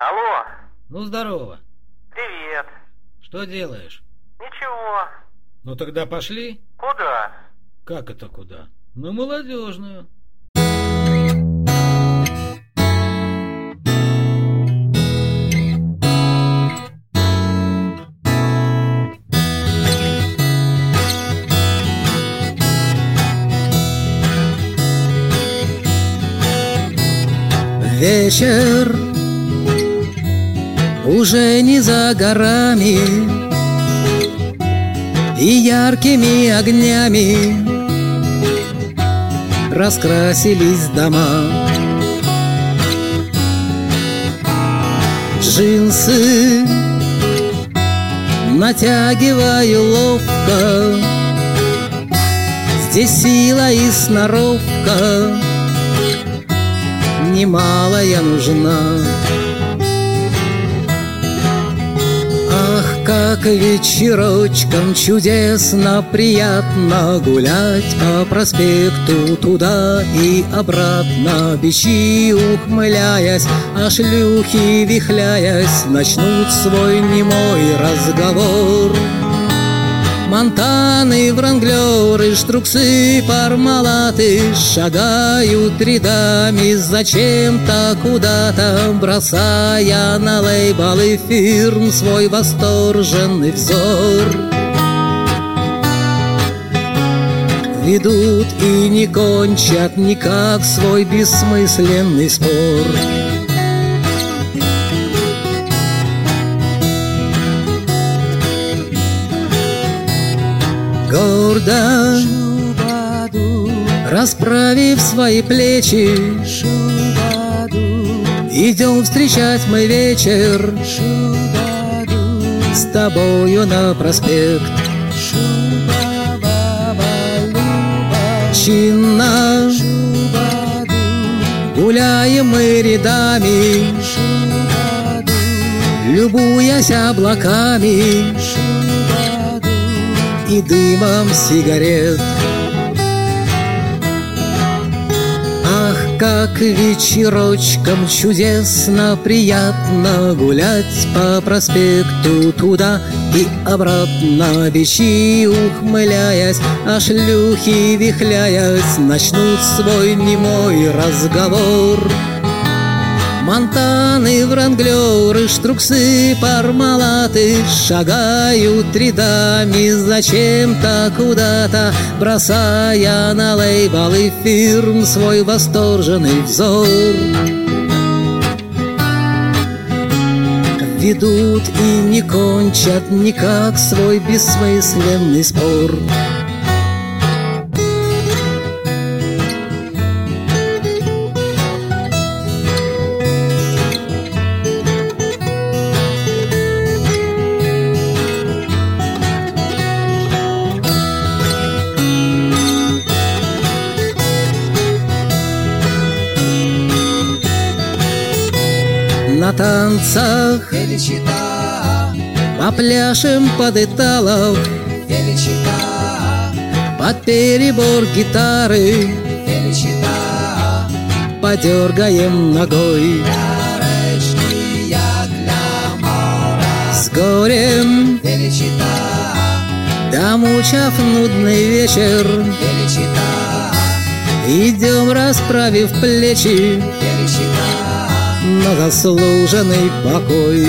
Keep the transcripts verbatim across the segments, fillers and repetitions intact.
Алло. Ну, здорово. Привет. Что делаешь? Ничего. Ну, тогда пошли. Куда? Как это куда? На Молодежную. Вечер уже не за горами, и яркими огнями раскрасились дома. Джинсы натягиваю ловко, здесь сила и сноровка немалая нужна. Ах, как вечерочком чудесно, приятно гулять по проспекту туда и обратно, бичи ухмыляясь, а шлюхи вихляясь начнут свой немой разговор. Монтаны, вранглеры, штруксы, пармалаты шагают рядами зачем-то куда-то, бросая на лейблы фирм свой восторженный взор. Ведут и не кончат никак свой бессмысленный спор. Гордо расправив свои плечи, идем встречать мы вечер с тобою на проспект. Чинно гуляем мы рядами, любуясь облаками и дымом сигарет. Ах, как вечерочком чудесно, приятно гулять по проспекту туда и обратно, бичи ухмыляясь, а шлюхи вихляясь начнут свой немой разговор. Монтаны, вранглеры, штруксы, пармалаты шагают рядами зачем-то куда-то, бросая на лейблы фирм свой восторженный взор. Ведут и не кончат никак свой бессмысленный спор. На танцах попляшем под италов, под перебор гитары подергаем ногой. С горем домучав нудный вечер, идем расправив плечи на заслуженный покой.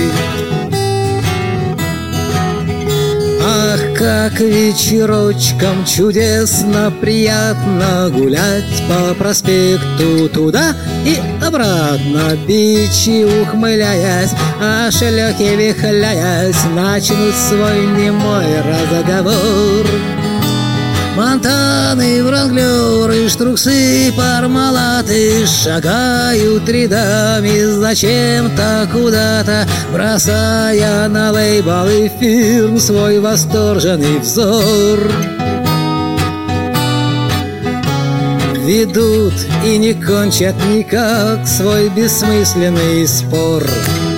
Ах, как вечерочком чудесно, приятно гулять по проспекту туда и обратно, бичи ухмыляясь, а шлёхи вихляясь начнут свой немой разговор. Монтаны, вранглеры, штруксы, пармалаты шагают рядами зачем-то куда-то, бросая на лейблы фирм свой восторженный взор. Ведут и не кончат никак свой бессмысленный спор.